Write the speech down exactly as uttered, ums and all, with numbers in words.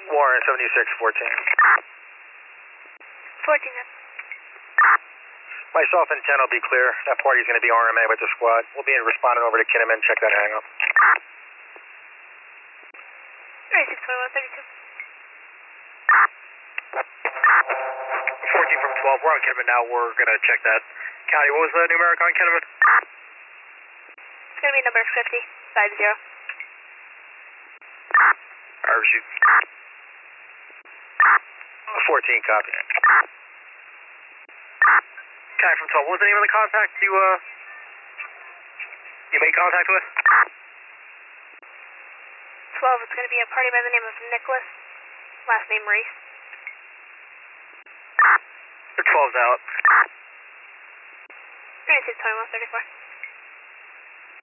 Warren, seventy-six fourteen. fourteen then. Myself and ten will be clear. That party's going to be R M A with the squad. We'll be responding over to Kinnaman. Check that hang up. ninety-six twenty-one thirty-two. fourteen from twelve. We're on Kinnaman now. We're going to check that. County, what was the numeric on Kinnaman? It's going to be number fifty, five zero. Irish shoot. fourteen, copy. County from twelve. What was the name of the contact you, uh, you made contact with? twelve, it's going to be a party by the name of Nicholas, last name Reese. The twelve's out. ninety-six twenty-one thirty-four.